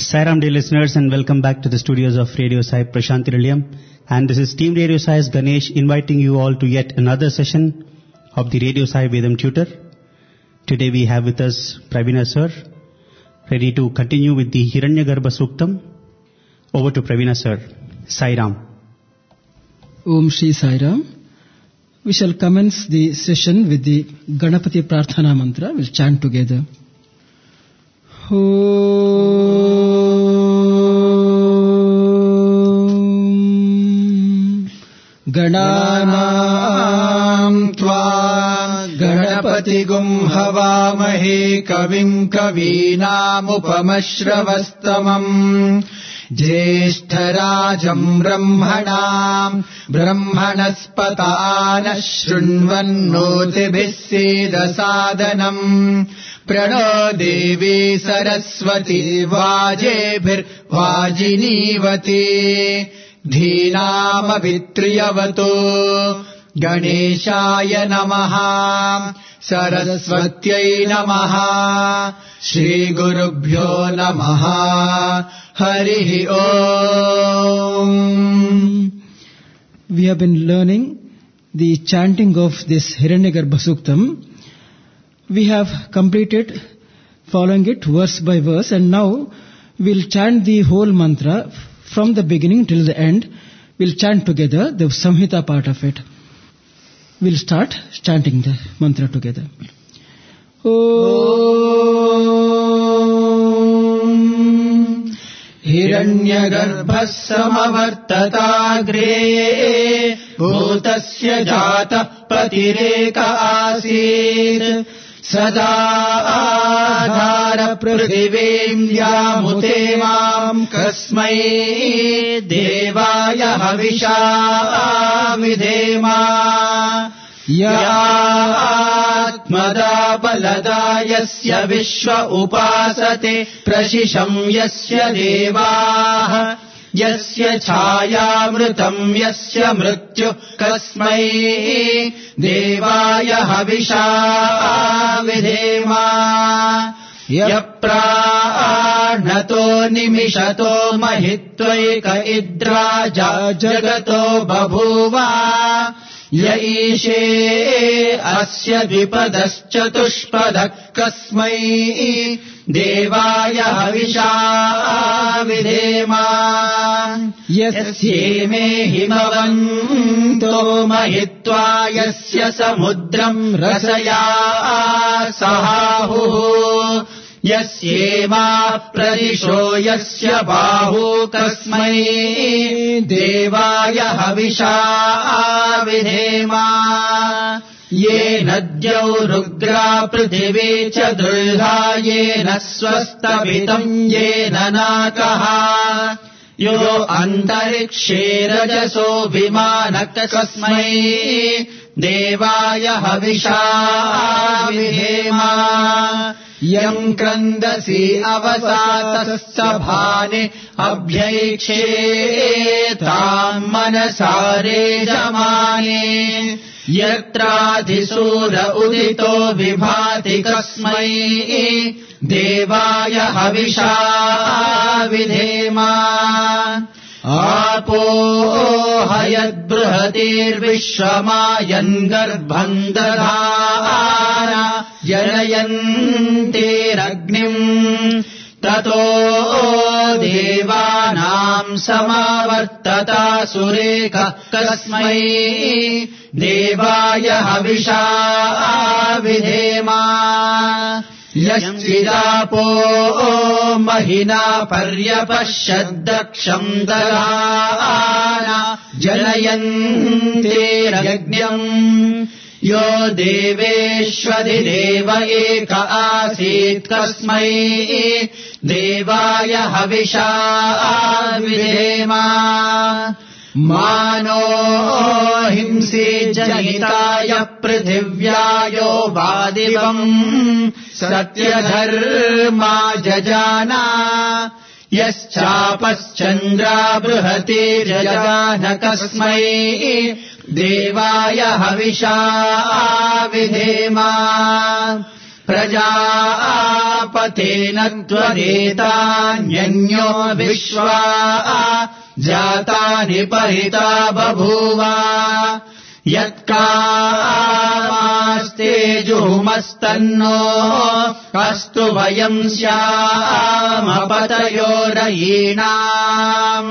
Sai Ram, dear listeners, and welcome back to the studios of Radio Sai Prashanthi Nilayam. And this is Team Radio Sai's Ganesh inviting you all to yet another session of the Radio Sai Vedam Tutor. Today we have with us Pravina sir, ready to continue with the Hiranyagarbha Suktam. Over to Pravina sir. Sai Ram. Om Shri Sai Ram. We shall commence the session with the Ganapati Prarthana Mantra. We'll chant together. Gananam tva Ganapatigum havamahe kavim kavinam upamashravastamam Jeshtarajam brahmanam brahmanaspatana shrunvannotibhiseda sadanam Prano Devi Saraswati Vajebhir Vajinivati Dhinam Vitriyavato Ganeshaya Namaha Saraswatyai Namaha Shri Gurubhyo Namaha Harihi Om. We have been learning the chanting of this Hiranyagarbha Suktam. We have completed following it verse by verse, and now we'll chant the whole mantra from the beginning till the end. We'll chant together the Samhita part of it. We'll start chanting the mantra together. Om Hiranyagarbha samavartatagre bhutasya jata patireka asit Sada adhara prithivim yamute mam kasmai devaya havisha vidhema ya atmada balada yasya vishwa upasate prashisham yasya devah Yasya chayamrutam yasya mrityu kasmai devaya havisha vidhema yapranato nimishato mahitvaika idraja jagato babhuva yaishe asya dvipadaschatuspadak kasmai devaya havisha vidhema yasyeme himavanto mahitva yasya samudram rasaya sahahu yasyema pradisho yasya bahu kasmai devaya havisha vidhema Ye nadyau rugra prithivē ca dulha ye nasvastavitam ye nanakaha yo antarikshe rajaso vimanak kasmai devaya havisha vidhema yam krandasi avasatasabhane abhyayikshe tam manasare jamane Yatradhisura udito vibhati kasmai devaya havisha vidhema Apo hayad bruhatir vishwamayan garbham dadhana janayantir agnim Tato devanam samavartata sureka kasmai devaya havisha vidhema Yasvidapo mahina paryapashaddaksham dalana janayantir yajñam Yo deveshwadideva eka asit kasmai devaya havisha vidhema Mano himsi janitaya prithivyayo vadivam satyadharma jajana Yaschapaschandra bruhati jajana kasmai devaya havisha vidhema प्रजापतेन त्वरेतान्यन्यो विश्वा जातानि परिता बभूव यत्कामास्ते जुहुमस्तन्नो अस्तु वयम् स्याम पतयो रयीणाम्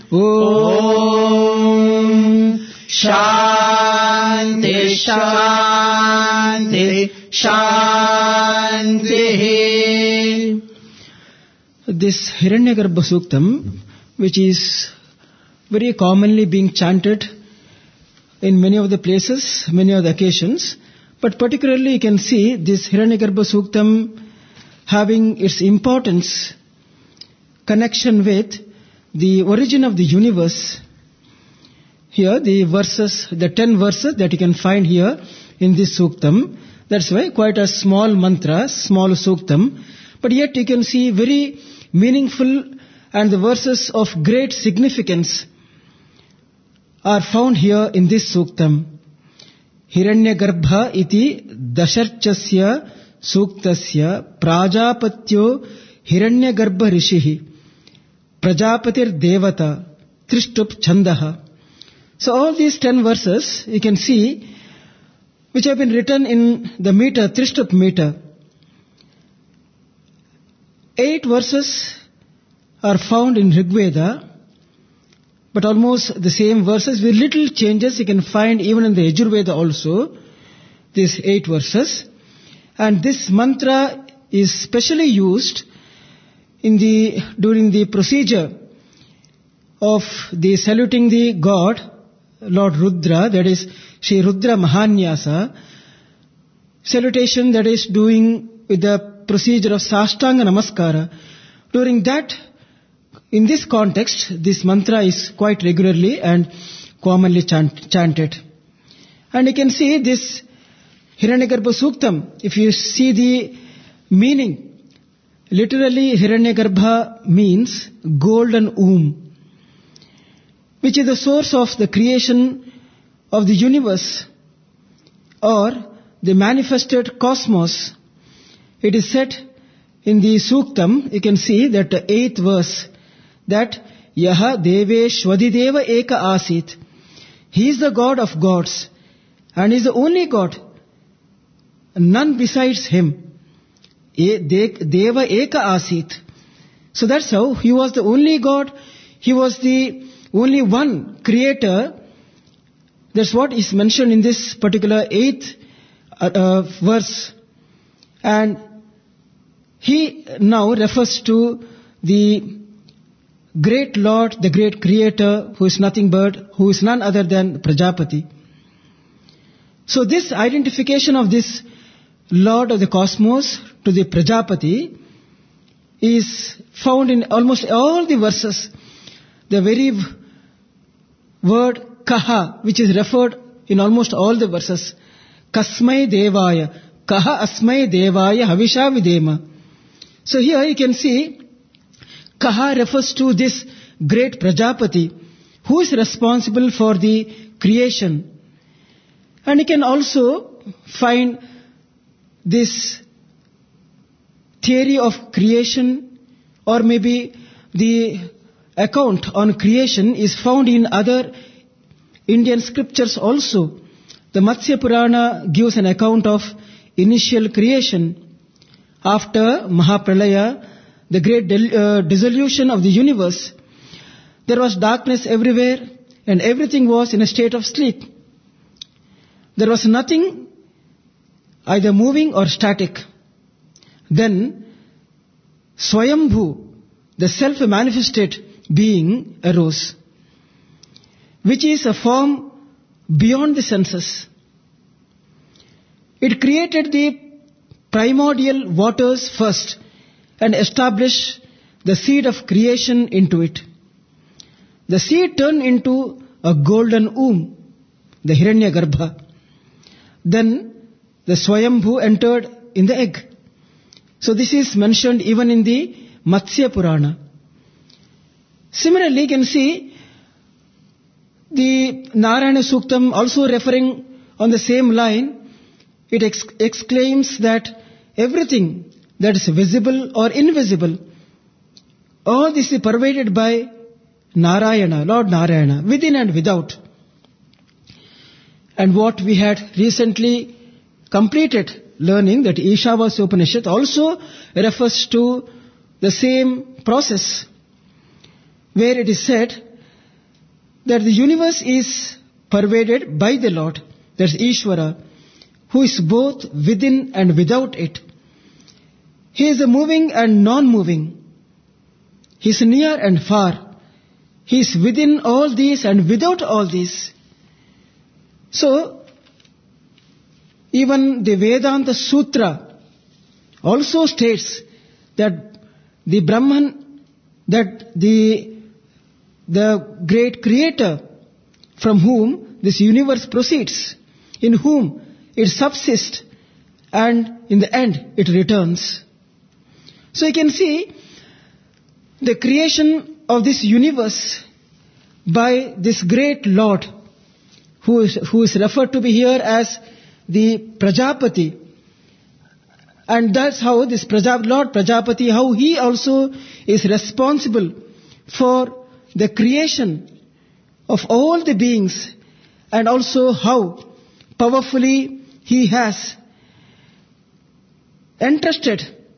ॐ शान्ति शान्ति शान्तिः. This Hiranyagarbha Suktam, which is very commonly being chanted in many of the places, many of the occasions, but particularly you can see this Hiranyagarbha Suktam having its importance, connection with the origin of the universe. Here the verses, the 10 verses that you can find here in this Suktam, that's why quite a small mantra, small Suktam, but yet you can see very meaningful and the verses of great significance are found here in this Suktam. Hiranyagarbha iti dasharchasya suktasya prajapatyo Hiranyagarbha rishihi prajapatir devata trishtup chandaha. So all these 10 verses you can see which have been written in the meter, Trishtup meter. 8 verses are found in Rigveda, but almost the same verses with little changes you can find even in the Yajurveda also, these 8 verses. And this mantra is specially used during the procedure of the saluting the god, Lord Rudra, that is Shri Rudra Mahanyasa, salutation that is doing with the procedure of Sashtanga Namaskara. During that, in this context, this mantra is quite regularly and commonly chanted. And you can see this Hiranyagarbha Suktam, if you see the meaning, literally Hiranyagarbha means golden womb, which is the source of the creation of the universe or the manifested cosmos. It is said in the Suktam, you can see that the 8th verse, that Yaha Deveshwadideva Eka Asit. He is the God of gods and is the only God, none besides him. Deva Eka Asit. So that's how he was the only God, he was the only one creator. That's what is mentioned in this particular 8th verse. And he now refers to the great Lord, the great Creator, who is none other than Prajapati. So this identification of this Lord of the cosmos to the Prajapati is found in almost all the verses. The very word Kaha, which is referred in almost all the verses. Kasmai Devaya, Kaha Asmai Devaya Havisha Videma. So here you can see Kaha refers to this great Prajapati who is responsible for the creation. And you can also find this theory of creation, or maybe the account on creation is found in other Indian scriptures also. The Matsya Purana gives an account of initial creation. After Mahapralaya, the great dissolution of the universe, there was darkness everywhere and everything was in a state of sleep. There was nothing either moving or static. Then Swayambhu, the self-manifested being, arose, which is a form beyond the senses. It created the primordial waters first and established the seed of creation into it. The seed turned into a golden womb, the Hiranyagarbha. Then the Swayambhu entered in the egg. So this is mentioned even in the Matsya Purana. Similarly, you can see the Narayana Suktam also referring on the same line. It exclaims that everything that is visible or invisible, all this is pervaded by Narayana, Lord Narayana, within and without. And what we had recently completed learning, that Ishavasya Upanishad, also refers to the same process, where it is said that the universe is pervaded by the Lord, that's Ishvara, who is both within and without it. He is moving and non-moving. He is near and far. He is within all these and without all these. So, even the Vedanta Sutra also states that the Brahman, that the great creator from whom this universe proceeds, in whom it subsists, and in the end it returns. So you can see the creation of this universe by this great Lord, who is referred to be here as the Prajapati. And that's how this Lord Prajapati, how he also is responsible for the creation of all the beings, and also how powerfully he has entrusted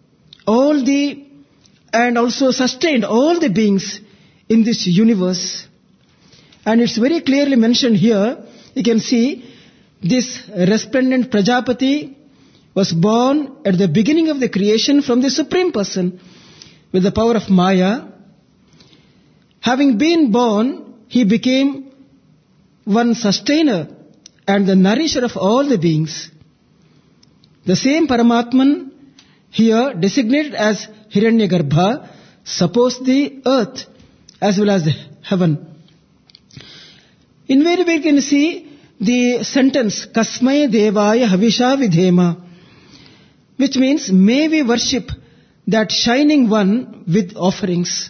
and also sustained all the beings in this universe. And it's very clearly mentioned here. You can see this resplendent Prajapati was born at the beginning of the creation from the Supreme Person with the power of Maya. Having been born, he became one sustainer and the nourisher of all the beings. The same Paramatman here designated as Hiranyagarbha supports the earth as well as the heaven. In where we can see the sentence Kasmai Devaya Havisha Vidhema, which means may we worship that shining one with offerings.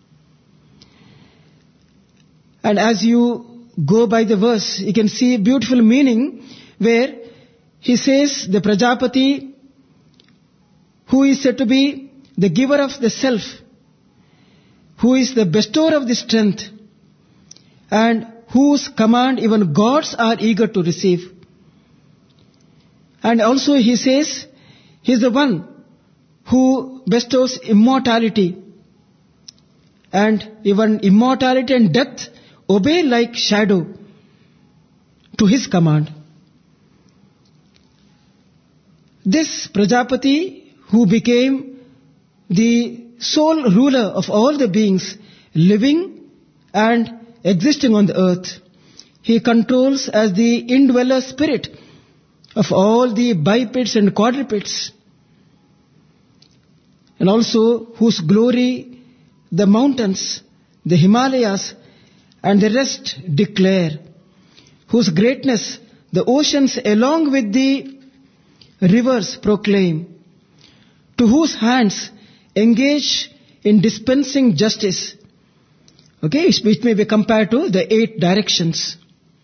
And as you go by the verse, you can see beautiful meaning where he says the Prajapati, who is said to be the giver of the self, who is the bestower of the strength, and whose command even gods are eager to receive. And also he says, he is the one who bestows immortality, and even immortality and death obey like shadow to his command. This Prajapati, who became the sole ruler of all the beings living and existing on the earth, he controls as the indweller spirit of all the bipeds and quadrupeds, and also whose glory the mountains, the Himalayas, and the rest declare, whose greatness the oceans along with the rivers proclaim, to whose hands engage in dispensing justice. Okay, which may be compared to the 8 directions.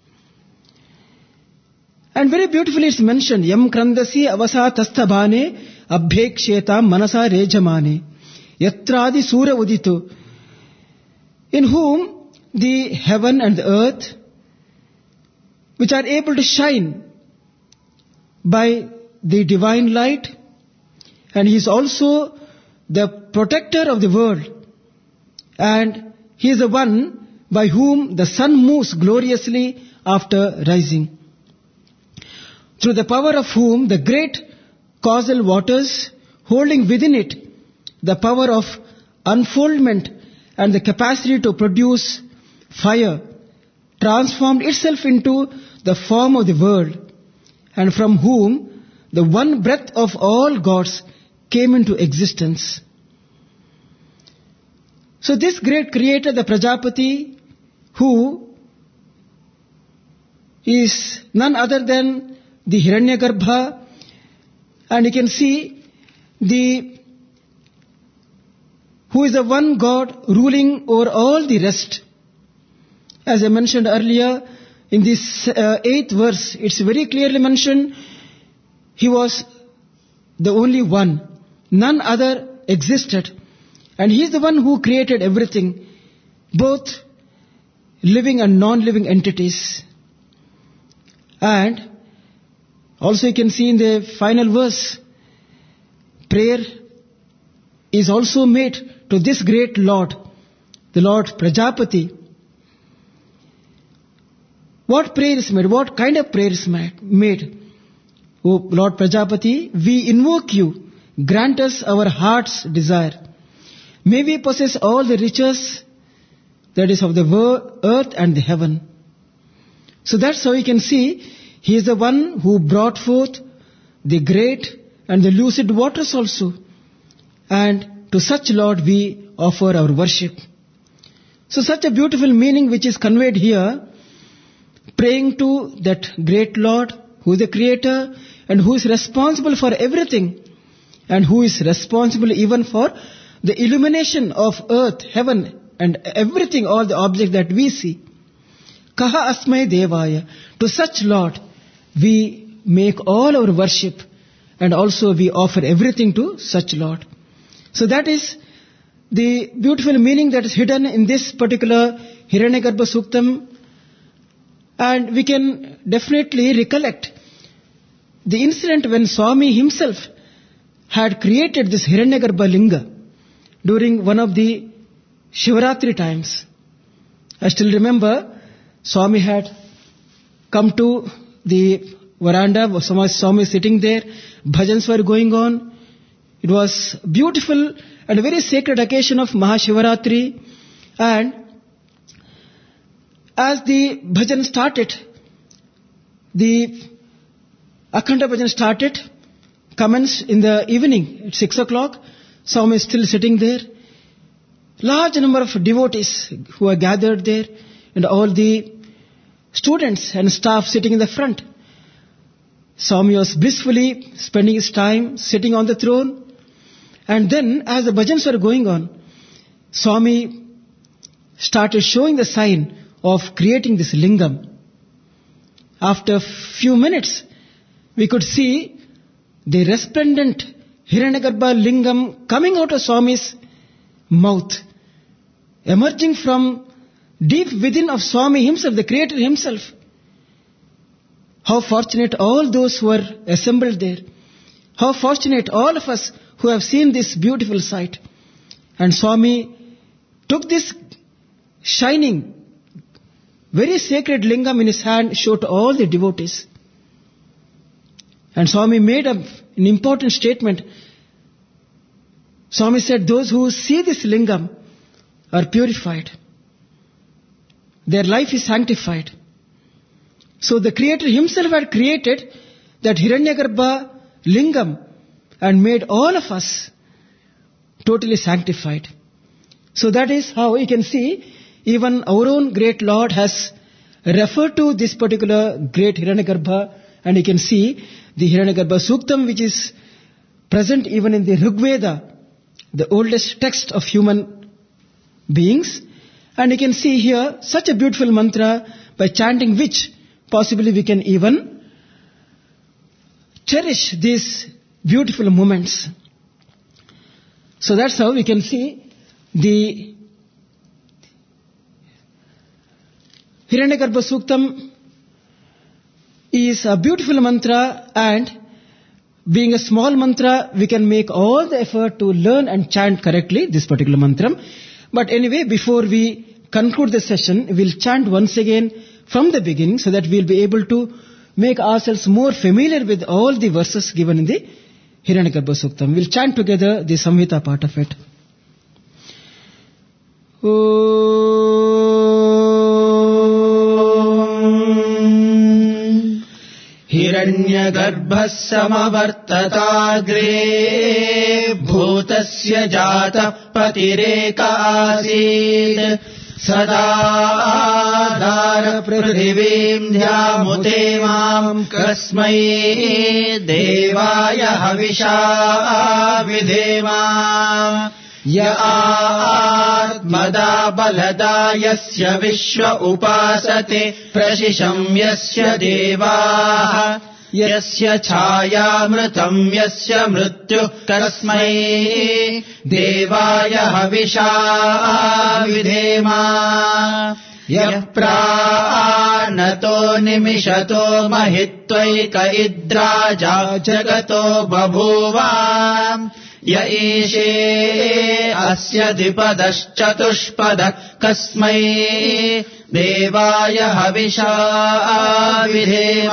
And very beautifully it's mentioned, Yam krandasi avasa tastabhane abhekshetam manasa rejamane yatradi sura udito, in whom the heaven and the earth, which are able to shine by the divine light, and he is also the protector of the world, and he is the one by whom the sun moves gloriously after rising, through the power of whom the great causal waters, holding within it the power of unfoldment and the capacity to produce fire, transformed itself into the form of the world, and from whom the one breath of all gods came into existence. So this great creator, the Prajapati, who is none other than the Hiranyagarbha, and you can see who is the one God ruling over all the rest. As I mentioned earlier, in this 8th verse, it's very clearly mentioned, he was the only one. None other existed. And He is the one who created everything, both living and non-living entities. And also you can see in the final verse, prayer is also made to this great Lord, the Lord Prajapati. What prayer is made? What kind of prayer is made? O Lord Prajapati, we invoke you. Grant us our heart's desire. May we possess all the riches that is of the earth and the heaven. So that's how you can see He is the one who brought forth the great and the lucid waters also. And to such Lord we offer our worship. So such a beautiful meaning which is conveyed here, praying to that great Lord who is the Creator and who is responsible for everything, and who is responsible even for the illumination of earth, heaven and everything, all the objects that we see. Kaha asmai devaya. To such Lord we make all our worship, and also we offer everything to such Lord. So that is the beautiful meaning that is hidden in this particular Hiranyagarbha Suktam. And we can definitely recollect the incident when Swami himself had created this Hiranyagarbha Linga during one of the Shivaratri times. I still remember Swami had come to the veranda, Swami sitting there, bhajans were going on. It was beautiful and a very sacred occasion of Mahashivaratri. And as the bhajan started, the Akhanda bhajan started, commenced in the evening at 6 o'clock. Swami is still sitting there. Large number of devotees who are gathered there, and all the students and staff sitting in the front. Swami was blissfully spending his time sitting on the throne. And then as the bhajans were going on, Swami started showing the sign of creating this lingam. After a few minutes, we could see the resplendent Hiranyagarbha lingam coming out of Swami's mouth, emerging from deep within of Swami himself, the Creator himself. How fortunate all those who were assembled there. How fortunate all of us who have seen this beautiful sight. And Swami took this shining, very sacred lingam in his hand, showed to all the devotees. And Swami made an important statement. Swami said, those who see this lingam are purified. Their life is sanctified. So the Creator himself had created that Hiranyagarbha lingam and made all of us totally sanctified. So that is how you can see even our own great Lord has referred to this particular great Hiranyagarbha, and you can see the Hiranyagarbha Suktam, which is present even in the Rig Veda, the oldest text of human beings. And you can see here such a beautiful mantra by chanting which possibly we can even cherish these beautiful moments. So that's how we can see the Hiranyagarbha Suktam is a beautiful mantra, and being a small mantra, we can make all the effort to learn and chant correctly this particular mantra. But anyway, before we conclude the session, we'll chant once again from the beginning so that we'll be able to make ourselves more familiar with all the verses given in the Hiranyagarbha Suktam. We'll chant together the Samhita part of it. हिरण्यगर्भः समवर्तताग्रे भूतस्य जातः पतिरेक आसीत् सदा आधार पृथिवीम् ध्यामुते माम् कस्मै देवाय हविषा विधेमा य आत्मदा बलदा यस्य विश्व उपासते प्रशिशं यस्य देवाः यस्य छायामृतम् यस्य मृत्युः कस्मै देवाय हविषा विधेम यः प्राणतो निमिषतो महित्वैक इद्राजा जगतो बभूव य ईशे अस्य द्विपदश्चतुष्पदः कस्मै देवाय हविषा विधेम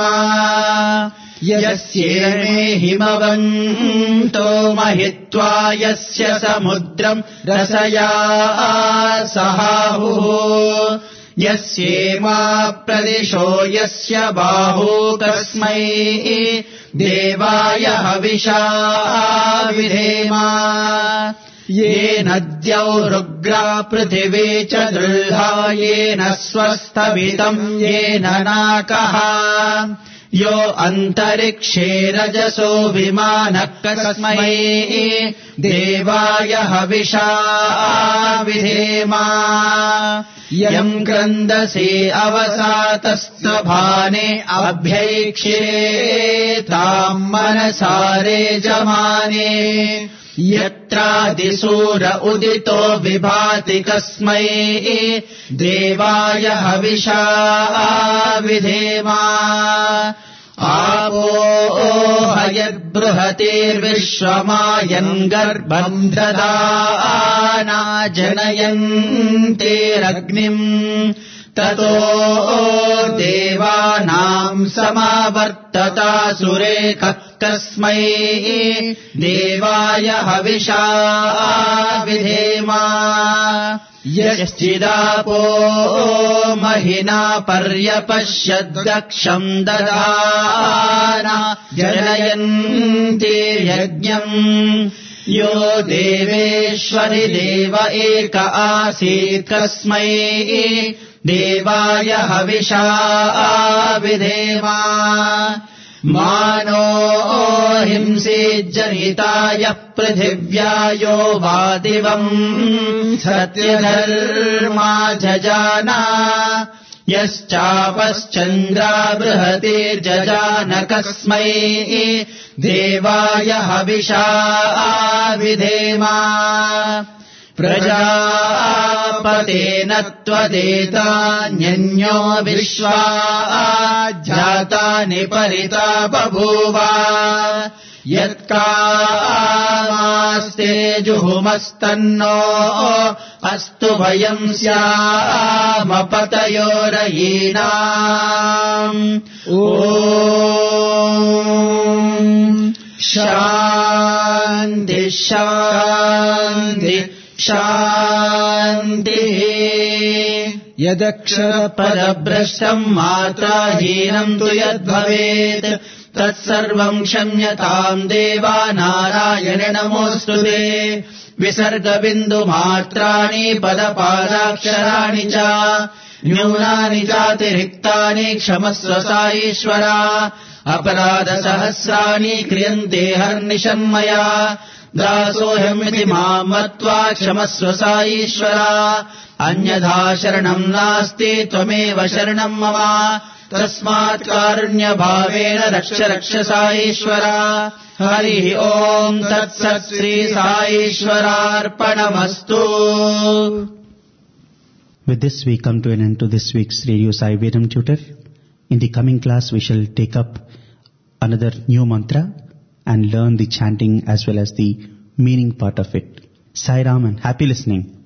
यस्येमे हिमवन्तो महित्वा यस्य समुद्रम् रसया सहाहुः यस्येमा प्रदिशो यस्य बाहू तस्मै देवाय हविषा विधेम येन द्यौरुग्रा पृथिवी च दृढा येन स्वस्थवितम् येन नाकः यो अन्तरिक्षे रजसो विमानः कस्मै देवाय हविषा विधेम यम् क्रन्दसे अवसातस्तभाने अभ्यैक्षेताम् मनसारे जमाने यत्रादिसूर उदितो विभाति कस्मै देवाय हविषा विधेम आपो हयद्बृहतेर्विश्वमायन् गर्भम् ददाना जनयन्तेरग्निम् ततो देवानाम् समावर्तता सुरेखः कस्मै देवाय हविषा विधेम यश्चिदापो महिना पर्यपश्यद्दक्षम् ददाना जनयन्तेर्यज्ञम् यो देवेश्वरि देव एक आसीत् कस्मै देवाय हविषा विधेम मानो हिंसेज्जनिताय पृथिव्या यो वा दिवम् सत्यधर्मा जजाना यश्चापश्चन्द्रा बृहतेर्जजान कस्मै देवाय हविषा विधेम प्रजापतेन त्वदेतान्यन्यो विश्वा जातानि परिता बभूव यत्कामास्ते जुहुमस्तन्नो अस्तु भयम् स्यामपतयोरयीनाम् ॐ शान्ति शान्ति शान्तिः यदक्षरपदभ्रष्टम् मात्राहीनम् तु यद्भवेत् तत्सर्वम् क्षम्यताम् देवा नारायण नमोऽस्तु ते विसर्गबिन्दुमात्राणि पदपादाक्षराणि च न्यूनानि चातिरिक्तानि क्षमस्व साईश्वरा अपराधसहस्राणि क्रियन्ते हर्निशन्मया दासोऽहमिति माम् मत्वा क्षमस्व साईश्वरा अन्यथा शरणम् नास्ति त्वमेव शरणम् मम तस्मात् कारुण्यभावेन रक्ष रक्ष साईश्वरा हरिः ओम् तत्सत् Shri साईश्वरार्पणमस्तु. With this we come to an end to this week's Radio Sai Vedam Tutor. In the coming class we shall take up another new mantra and learn the chanting as well as the meaning part of it. Sai Ram and happy listening.